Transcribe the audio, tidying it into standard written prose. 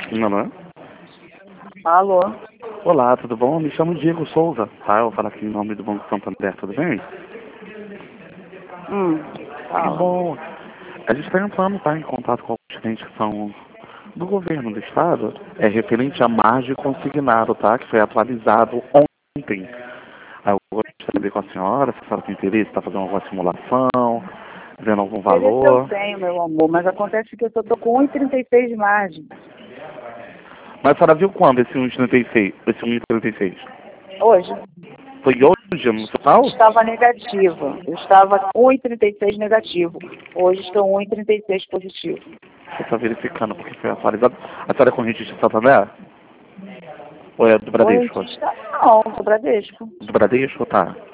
Não, não é? Alô? Olá, tudo bom? Me chamo Diego Souza, tá? Eu falo aqui em nome do Banco Santander, tudo bem? Que Fala. bom. A gente está entrando, tá, em contato com os clientes que são do governo do estado, referente à margem consignado, tá? Que foi atualizado ontem. Aí eu gostaria de saber com a senhora, se a senhora tem interesse, está fazendo alguma simulação, vendo algum Interesse eu valor. tenho, meu amor, mas acontece que eu só tô com 1,36 de margem. Mas a senhora viu quando esse 1,36? Esse 1,36? Hoje. Foi hoje no total? Estava negativa. Eu estava 1,36 negativo. Hoje estou 1,36 positivo. Você está verificando porque foi atualizado. A senhora é com registro de Santander? Ou é do Oi, Bradesco? está... Não, sou Bradesco. Do Bradesco, tá.